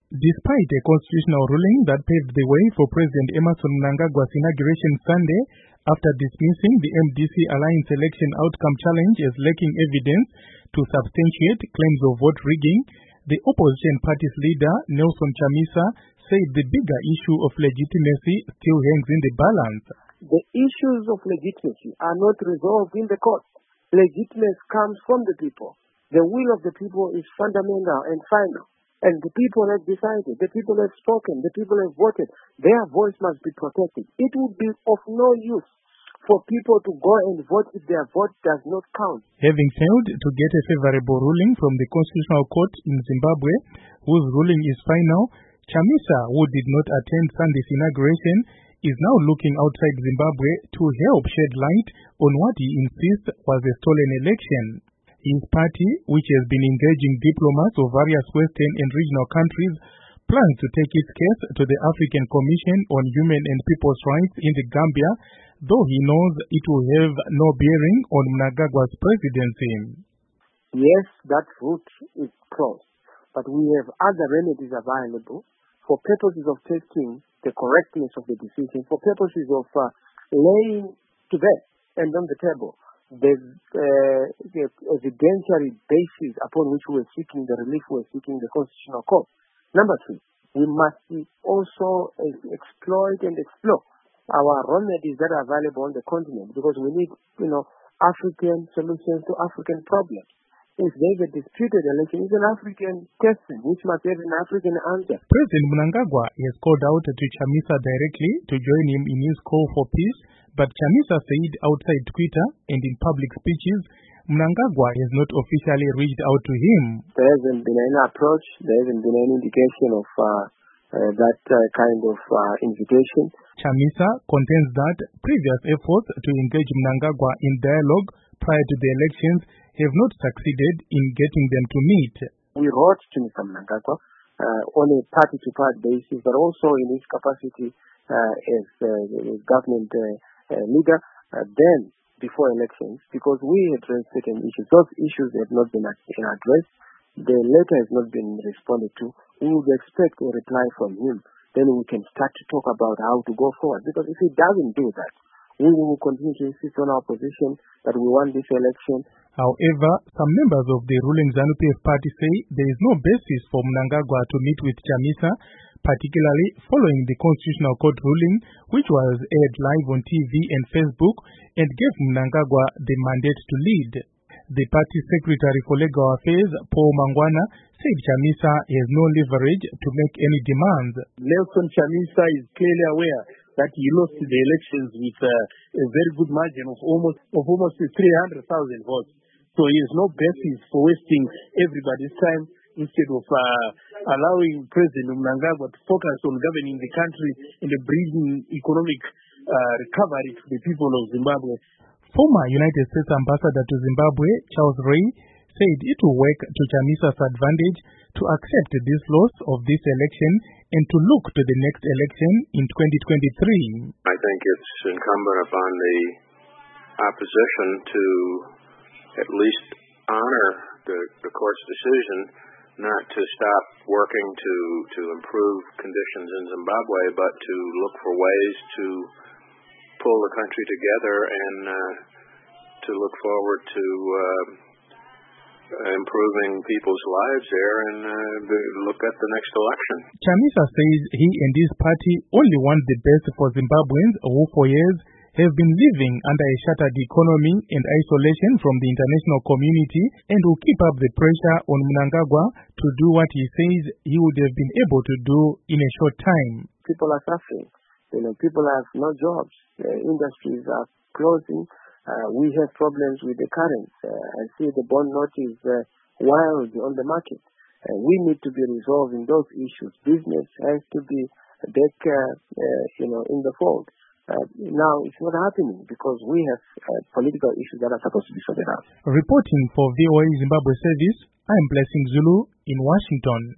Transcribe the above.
Despite a constitutional ruling that paved the way for President Emmerson Mnangagwa's inauguration Sunday, after dismissing the MDC Alliance election outcome challenge as lacking evidence to substantiate claims of vote rigging, the opposition party's leader, Nelson Chamisa, said the bigger issue of legitimacy still hangs in the balance. The issues of legitimacy are not resolved in the court. Legitimacy comes from the people. The will of the people is fundamental and final. And the people have decided, the people have spoken, the people have voted. Their voice must be protected. It would be of no use for people to go and vote if their vote does not count. Having failed to get a favorable ruling from the Constitutional Court in Zimbabwe, whose ruling is final, Chamisa, who did not attend Sunday's inauguration, is now looking outside Zimbabwe to help shed light on what he insists was a stolen election. His party, which has been engaging diplomats of various Western and regional countries, plans to take its case to the African Commission on Human and People's Rights in the Gambia, though he knows it will have no bearing on Mnangagwa's presidency. Yes, that route is closed, but we have other remedies available for purposes of testing the correctness of the decision, for purposes of laying to bed and on the table the evidentiary basis upon which we are seeking the relief we are seeking the Constitutional Court. Number two, we must also exploit and explore our remedies that are available on the continent, because we need, African solutions to African problems. If there is a disputed election, it's an African question which must have an African answer. President Mnangagwa has called out to Chamisa directly to join him in his call for peace, but Chamisa said outside Twitter and in public speeches, Mnangagwa has not officially reached out to him. There hasn't been any approach, there hasn't been any indication of that kind of invitation. Chamisa contends that previous efforts to engage Mnangagwa in dialogue prior to the elections have not succeeded in getting them to meet. We wrote to Mr. Mnangagwa on a party-to-party basis, but also in his capacity as government leader then before elections, because we had raised certain issues. Those issues have not been addressed. The letter has not been responded to. We would expect a reply from him. Then we can start to talk about how to go forward. Because if he doesn't do that, we will continue to insist on our position that we want this election. However, some members of the ruling ZANU-PF party say there is no basis for Mnangagwa to meet with Chamisa, particularly following the Constitutional Court ruling, which was aired live on TV and Facebook and gave Mnangagwa the mandate to lead. The party secretary for legal affairs, Paul Mangwana, said Chamisa has no leverage to make any demands. Nelson Chamisa is clearly aware that he lost the elections with a very good margin of almost 300,000 votes. So he has no basis for wasting everybody's time instead of allowing President Mnangagwa to focus on governing the country and bringing economic recovery to the people of Zimbabwe. Former United States Ambassador to Zimbabwe, Charles Ray, said it will work to Chamisa's advantage to accept this loss of this election and to look to the next election in 2023. I think it's incumbent upon the opposition to at least honor the court's decision not to stop working to improve conditions in Zimbabwe, but to look for ways to pull the country together and to look forward to improving people's lives there and look at the next election. Chamisa says he and his party only want the best for Zimbabweans who for years have been living under a shattered economy and isolation from the international community, and will keep up the pressure on Mnangagwa to do what he says he would have been able to do in a short time. People are suffering. People have no jobs. Industries are closing. We have problems with the currency. I see the bond note is wild on the market. We need to be resolving those issues. Business has to be back, in the fold. Now it's not happening because we have political issues that are supposed to be sorted out. Reporting for VOA Zimbabwe Service, I am Blessing Zulu in Washington.